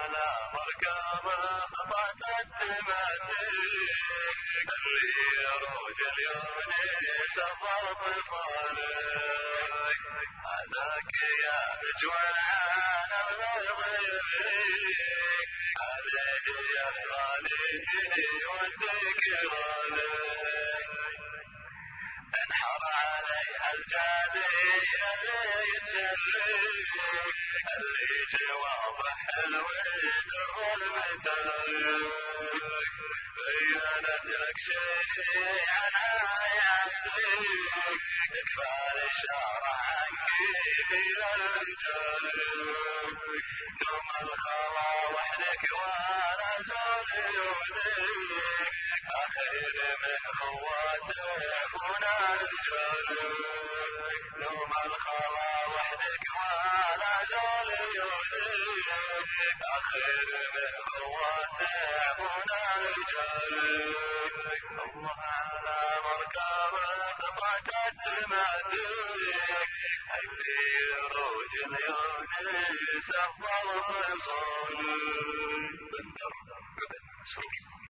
على مركبه قطعت التماسيك اللي يروج اليوني سفر طفالك هذاك يا مجول على الغيظ يبريك عليه يا غالي والذكرالك انحر عليها الجادي اللي يتسلك اللي جوابه حلو الظلم ترك بينت لك شيء عنها يعزيك يكفى الاشاره عنك الى الجلك دوم الخلا وحدك ولا زول يوليك اخير من خواته هنا الجلك دوم الخلا وحدك ولا زول يوليك اخير من خواته هنا الجلك الله على مركبه قطعت التماسيك اللي يروج اليوني سفر وصول